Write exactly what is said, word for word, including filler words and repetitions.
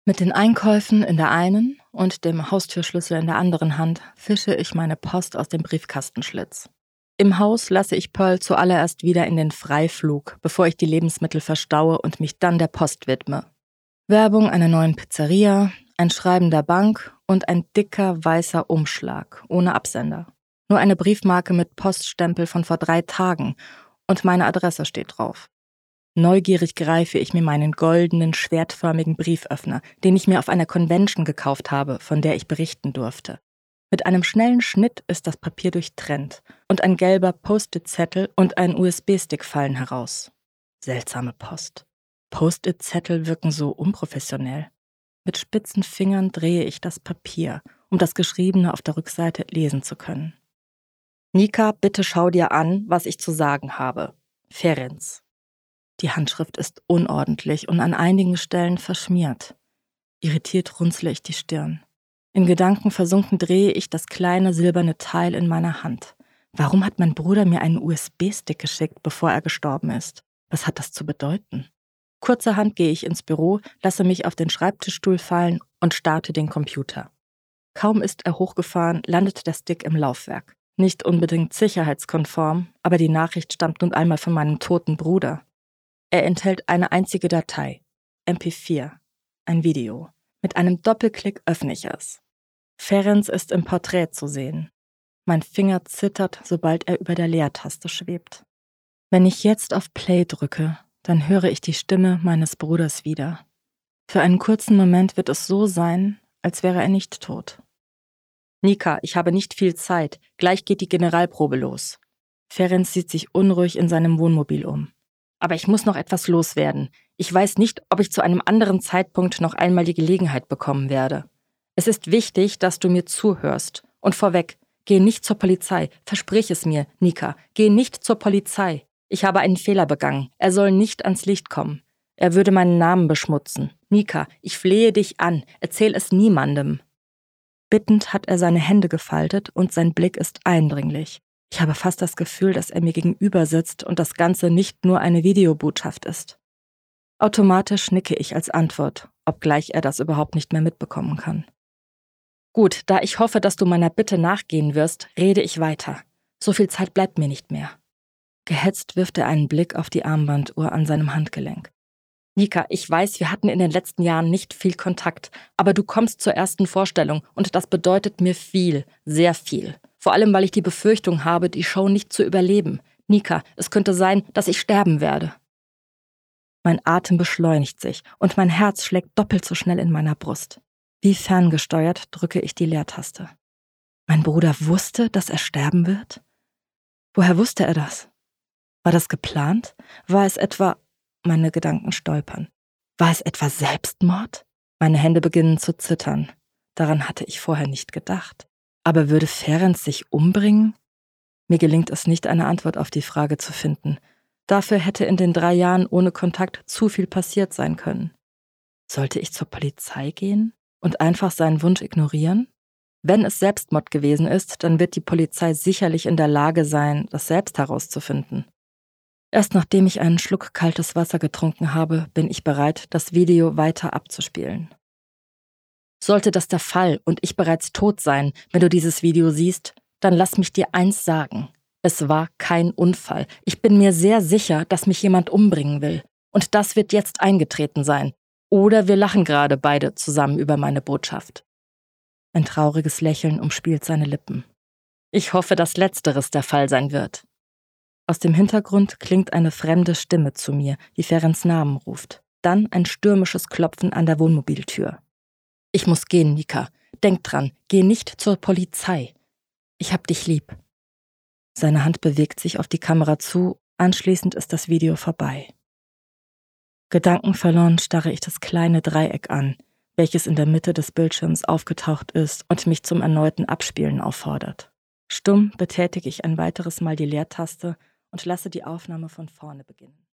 Mit den Einkäufen in der einen und dem Haustürschlüssel in der anderen Hand fische ich meine Post aus dem Briefkastenschlitz. Im Haus lasse ich Pearl zuallererst wieder in den Freiflug, bevor ich die Lebensmittel verstaue und mich dann der Post widme. Werbung einer neuen Pizzeria, ein Schreiben der Bank und ein dicker weißer Umschlag ohne Absender. Nur eine Briefmarke mit Poststempel von vor drei Tagen und meine Adresse steht drauf. Neugierig greife ich mir meinen goldenen, schwertförmigen Brieföffner, den ich mir auf einer Convention gekauft habe, von der ich berichten durfte. Mit einem schnellen Schnitt ist das Papier durchtrennt und ein gelber Post-it-Zettel und ein U S B-Stick fallen heraus. Seltsame Post. Post-it-Zettel wirken so unprofessionell. Mit spitzen Fingern drehe ich das Papier, um das Geschriebene auf der Rückseite lesen zu können. Nika, bitte schau dir an, was ich zu sagen habe. Ferenc. Die Handschrift ist unordentlich und an einigen Stellen verschmiert. Irritiert runzle ich die Stirn. In Gedanken versunken drehe ich das kleine silberne Teil in meiner Hand. Warum hat mein Bruder mir einen U S B-Stick geschickt, bevor er gestorben ist? Was hat das zu bedeuten? Kurzerhand gehe ich ins Büro, lasse mich auf den Schreibtischstuhl fallen und starte den Computer. Kaum ist er hochgefahren, landet der Stick im Laufwerk. Nicht unbedingt sicherheitskonform, aber die Nachricht stammt nun einmal von meinem toten Bruder. Er enthält eine einzige Datei, M P vier, ein Video. Mit einem Doppelklick öffne ich es. Ferenc ist im Porträt zu sehen. Mein Finger zittert, sobald er über der Leertaste schwebt. Wenn ich jetzt auf Play drücke, dann höre ich die Stimme meines Bruders wieder. Für einen kurzen Moment wird es so sein, als wäre er nicht tot. Nika, ich habe nicht viel Zeit. Gleich geht die Generalprobe los. Ferenc sieht sich unruhig in seinem Wohnmobil um. Aber ich muss noch etwas loswerden. Ich weiß nicht, ob ich zu einem anderen Zeitpunkt noch einmal die Gelegenheit bekommen werde. Es ist wichtig, dass du mir zuhörst. Und vorweg, geh nicht zur Polizei. Versprich es mir, Nika. Geh nicht zur Polizei. Ich habe einen Fehler begangen. Er soll nicht ans Licht kommen. Er würde meinen Namen beschmutzen. Nika, ich flehe dich an. Erzähl es niemandem. Bittend hat er seine Hände gefaltet und sein Blick ist eindringlich. Ich habe fast das Gefühl, dass er mir gegenüber sitzt und das Ganze nicht nur eine Videobotschaft ist. Automatisch nicke ich als Antwort, obgleich er das überhaupt nicht mehr mitbekommen kann. Gut, da ich hoffe, dass du meiner Bitte nachgehen wirst, rede ich weiter. So viel Zeit bleibt mir nicht mehr. Gehetzt wirft er einen Blick auf die Armbanduhr an seinem Handgelenk. Nika, ich weiß, wir hatten in den letzten Jahren nicht viel Kontakt, aber du kommst zur ersten Vorstellung und das bedeutet mir viel, sehr viel. Vor allem, weil ich die Befürchtung habe, die Show nicht zu überleben. Nika, es könnte sein, dass ich sterben werde. Mein Atem beschleunigt sich und mein Herz schlägt doppelt so schnell in meiner Brust. Wie ferngesteuert drücke ich die Leertaste. Mein Bruder wusste, dass er sterben wird? Woher wusste er das? War das geplant? War es etwa... Meine Gedanken stolpern. War es etwa Selbstmord? Meine Hände beginnen zu zittern. Daran hatte ich vorher nicht gedacht. Aber würde Ferenc sich umbringen? Mir gelingt es nicht, eine Antwort auf die Frage zu finden. Dafür hätte in den drei Jahren ohne Kontakt zu viel passiert sein können. Sollte ich zur Polizei gehen und einfach seinen Wunsch ignorieren? Wenn es Selbstmord gewesen ist, dann wird die Polizei sicherlich in der Lage sein, das selbst herauszufinden. Erst nachdem ich einen Schluck kaltes Wasser getrunken habe, bin ich bereit, das Video weiter abzuspielen. Sollte das der Fall und ich bereits tot sein, wenn du dieses Video siehst, dann lass mich dir eins sagen. Es war kein Unfall. Ich bin mir sehr sicher, dass mich jemand umbringen will. Und das wird jetzt eingetreten sein. Oder wir lachen gerade beide zusammen über meine Botschaft. Ein trauriges Lächeln umspielt seine Lippen. Ich hoffe, dass Letzteres der Fall sein wird. Aus dem Hintergrund klingt eine fremde Stimme zu mir, die Ferencs Namen ruft. Dann ein stürmisches Klopfen an der Wohnmobiltür. Ich muss gehen, Nika. Denk dran, geh nicht zur Polizei. Ich hab dich lieb. Seine Hand bewegt sich auf die Kamera zu, anschließend ist das Video vorbei. Gedankenverloren starre ich das kleine Dreieck an, welches in der Mitte des Bildschirms aufgetaucht ist und mich zum erneuten Abspielen auffordert. Stumm betätige ich ein weiteres Mal die Leertaste und lasse die Aufnahme von vorne beginnen.